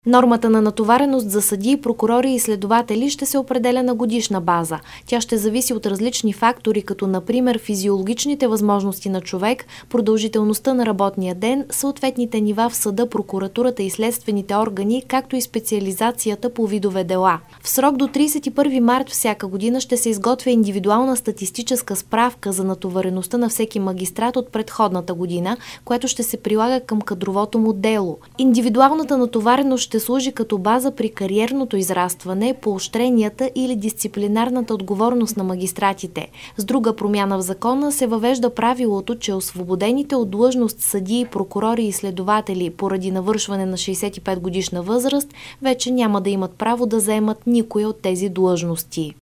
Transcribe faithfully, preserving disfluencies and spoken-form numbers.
Нормата на натовареност за съдии, прокурори и следователи ще се определя на годишна база. Тя ще зависи от различни фактори, като например физиологичните възможности на човек, продължителността на работния ден, съответните нива в съда, прокуратурата и следствените органи, както и специализацията по видове дела. В срок до тридесет и първи март всяка година ще се изготвя индивидуална статистическа справка за натовареността на всеки магистрат от предходната година, което ще се прилага към кадровото му дело. Индивидуалната натовареност ще служи като база при кариерното израстване, поощренията или дисциплинарната отговорност на магистратите. С друга промяна в закона се въвежда правилото, че освободените от длъжност съдии, прокурори и следователи поради навършване на шейсет и пет годишна възраст вече няма да имат право да заемат никоя от тези длъжности.